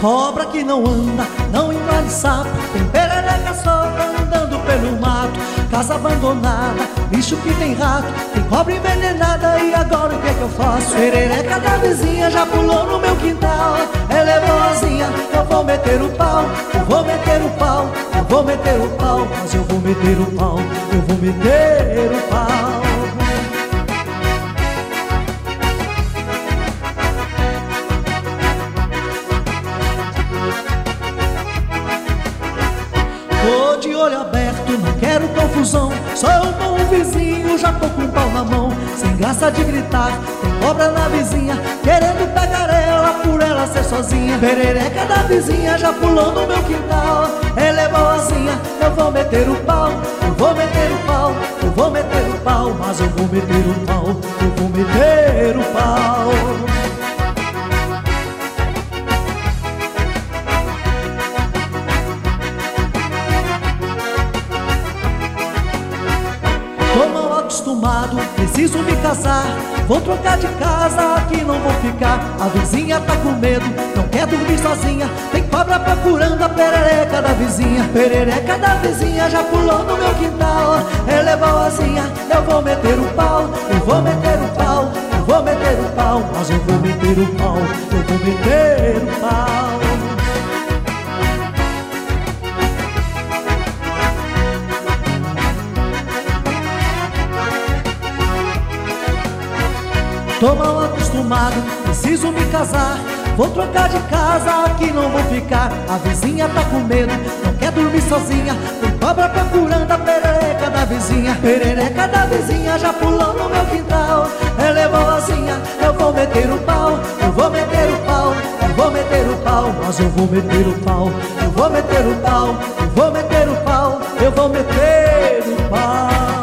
Cobra que não anda, não engole sapo, tem perereca solta andando pelo mato. Casa abandonada, bicho que tem rato, tem cobra envenenada, e agora o que é que eu faço? Perereca da vizinha já pulou no meu quintal. Ela é boazinha, eu vou meter o pau, eu vou meter o pau, eu vou meter o pau, mas eu vou meter o pau, eu vou meter o pau. Tô de olho aberto, não quero confusão, sou um bom vizinho, já tô com o pau na mão. Sem graça de gritar, tem cobra na vizinha, querendo pegar ela por ela ser sozinha. Perereca da vizinha já pulou no meu quintal. Ela é boazinha, eu vou meter o pau, eu vou meter o pau, eu vou meter o pau, mas eu vou meter o pau, eu vou meter o pau. Tô mal acostumado, preciso me casar. Vou trocar de casa, aqui não vou ficar. A vizinha tá com medo, não quer dormir sozinha. Tem cobra procurando a perereca da vizinha. Perereca da vizinha já pulou no meu quintal. Ela é boazinha, eu vou meter o pau, eu vou meter o pau, eu vou meter o pau, mas eu vou meter o pau, eu vou meter o pau. Tô mal acostumado, preciso me casar. Vou trocar de casa, aqui não vou ficar. A vizinha tá com medo, não quer dormir sozinha. Tem cobra procurando a perereca da vizinha. Perereca da vizinha já pulou no meu quintal. Ela é boazinha, eu vou meter o pau, eu vou meter o pau, eu vou meter o pau, mas eu vou meter o pau, eu vou meter o pau, eu vou meter o pau, eu vou meter o pau.